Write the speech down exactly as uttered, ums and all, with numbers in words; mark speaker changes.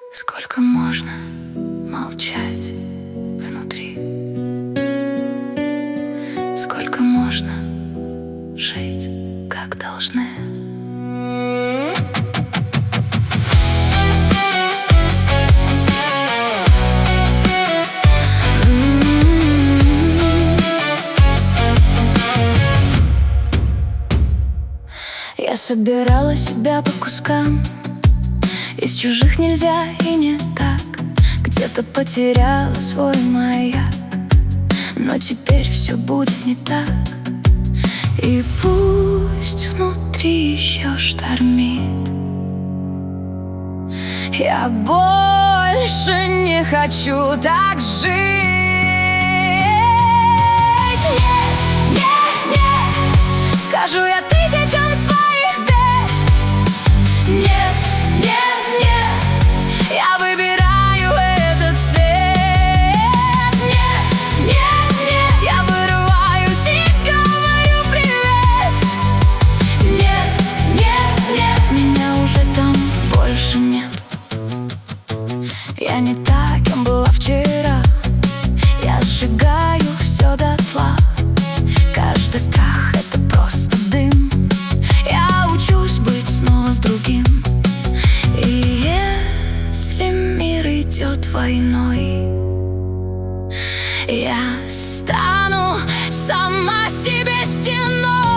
Speaker 1: Сколько можно молчать внутри? Сколько можно жить, как должны? Я собирала себя по кускам, из чужих нельзя и не так. Где-то потеряла свой маяк, но теперь все будет не так. И пусть внутри еще штормит, я больше не хочу так жить. Нет, нет, нет, скажу я тысячам своих бед. Нет, нет, нет, я выбираю этот цвет. Нет, нет, нет, я вырываюсь и говорю привет. Нет, нет, нет, меня уже там больше нет. Я не та, кем была вчера. Я сжигаю все дотла. Каждый страх — это просто дым. Я учусь быть снова с другим. И если мир идет войной, я стану сама себе стеной.